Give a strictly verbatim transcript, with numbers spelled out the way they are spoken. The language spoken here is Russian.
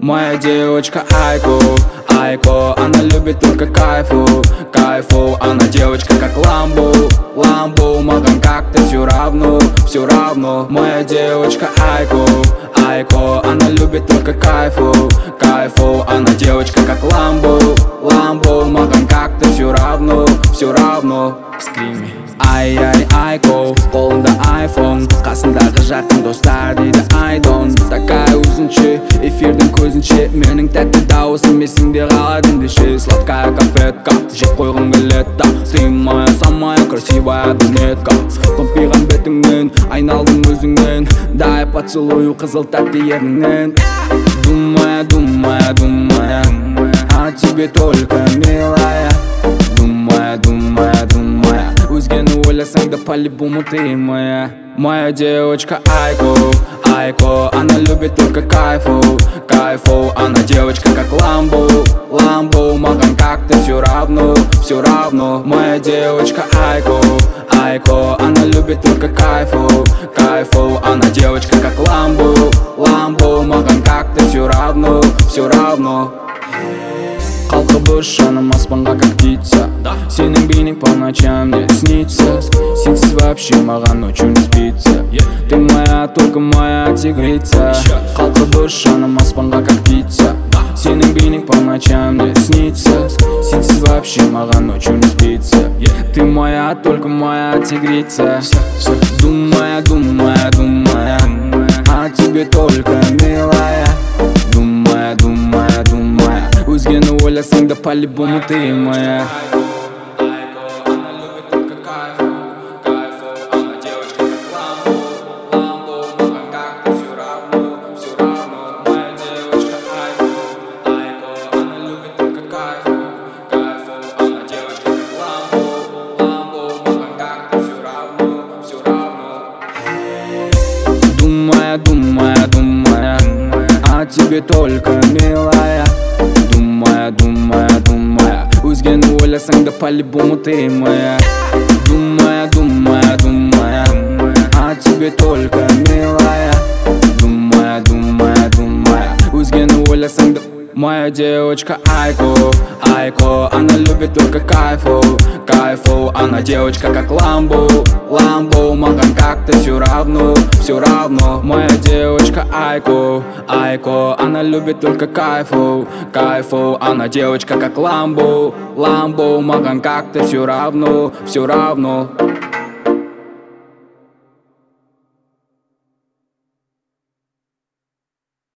Моя девочка Айко, Айко, она любит только кайфу, кайфу. Она девочка как Ламбо, Ламбо, маган как-то все равно, все равно. Моя девочка Айко, Айко, она любит только кайфу, кайфу. Она девочка как Ламбо, Ламбо, маган как-то все равно, все равно. Скрими. Ай-ай, Айко, қолында айфон, қасындағы жарқын достар дейді айдон. Такая өзінше, эфирдің көзінше, менің тәтті дауысым есіңде қалады ендеше. Сладкая конфетка, жеп қойғың келеді. Ты моя самая красивая брюнетка. Томпиған бетіңнен, айналдың өзіңнен, дай поцелую қызыл тәтті ерніңнен. Думая, думая, думая о тебе только, милая. Думая, думая, думая өзгені ойласаң да по-любому ты моя. Моя девочка Айко, Айко, она любит только кайфу, кайфу. Она девочка как Ламбо, Ламбо, маган как-то все равно, все равно. Моя девочка Айко, Айко, она любит только кайфу, кайфу. Она девочка как Ламбо, Ламбо, маган как-то все равно, все равно. Қалқыбыз жаным аспанға как птица, сенің бейнең по ночам мне снится. Сенсіз вообще маған ночью не спится. Ты моя, только моя тигрица. Қалқыбыз жаным аспанға как птица, сенің бейнең по ночам мне снится. Сенсіз вообще маған ночью не спится. Ты моя, только моя тигрица. Думая, думая, думая о тебе только, милая. Думая, думая, думая өзгені ойласаң да по-любому ты моя. Думая, думая, думая о тебе только, милая. Думая, думая, думая өзгені ойласаң да по-любому ты моя. Думая, думая, думая о тебе только, милая. Думая, думая, думая өзгені ойласаң да. Моя девочка Айко, Айко, она любит только кайфу, кайфу. Она девочка как Ламбо, Ламбо, маган как-то все равно, все равно. Моя девочка Айко, Айко, она любит только кайфу, кайфу. Она девочка как Ламбо, Ламбо, маган как-то все равно, все равно.